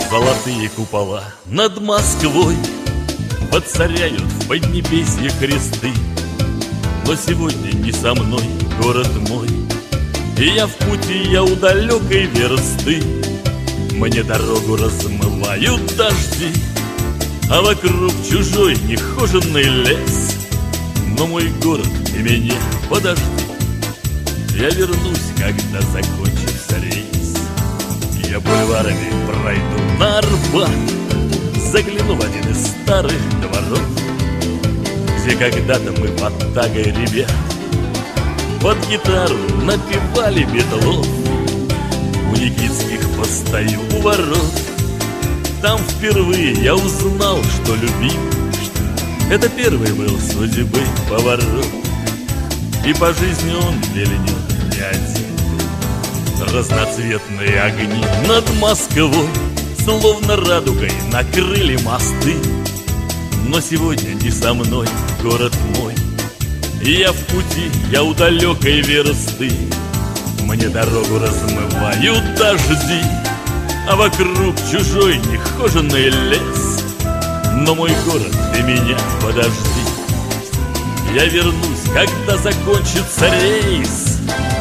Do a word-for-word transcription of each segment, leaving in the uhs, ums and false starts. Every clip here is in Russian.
Золотые купола над Москвой воцаряют в поднебесье кресты. Но сегодня не со мной город мой, и я в пути, я у далекой версты. Мне дорогу размывают дожди, а вокруг чужой нехоженный лес. Но мой город и меня подожди, я вернусь, когда закончится рейс. Я бульварами пройду на Арбат, загляну в один из старых дворов, где когда-то мы ватагой ребят под гитару напевали Битлов. У Никитских постою у ворот, там впервые я узнал, что любим. Это первый был судьбы поворот, и по жизни он мельнет не один. Разноцветные огни над Москвой словно радугой накрыли мосты. Но сегодня не со мной город мой, и я в пути, я у далекой версты. Мне дорогу размывают дожди, а вокруг чужой нехоженный лес. Но мой город, ты меня подожди, я вернусь, когда закончится рейс.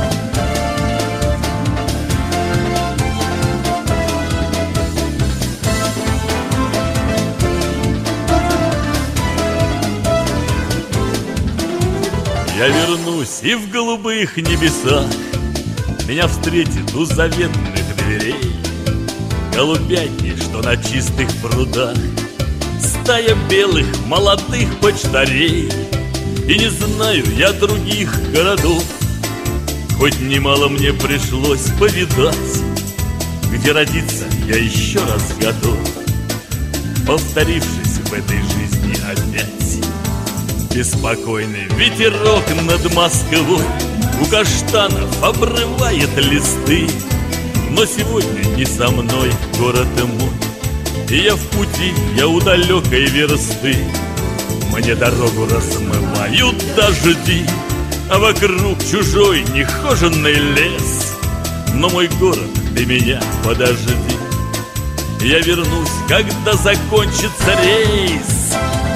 Я вернусь, и в голубых небесах меня встретит у заветных дверей голубятни, что на чистых прудах, стая белых молодых почтарей. И не знаю я других городов, хоть немало мне пришлось повидать, где родиться я еще раз готов, повторившись в этой жизни опять. Беспокойный ветерок над Москвой у каштанов обрывает листы. Но сегодня не со мной город мой, и я в пути, я у далекой версты. Мне дорогу размывают дожди, а вокруг чужой нехоженный лес. Но мой город, ты меня подожди, я вернусь, когда закончится рейс.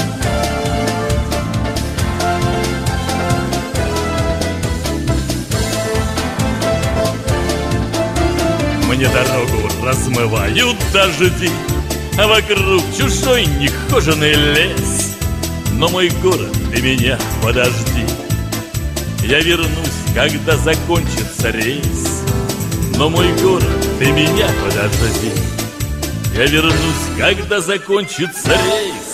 Мне дорогу размывают дожди, а вокруг чужой нехоженный лес. Но мой город, ты меня подожди, я вернусь, когда закончится рейс. Но мой город, ты меня подожди, я вернусь, когда закончится рейс.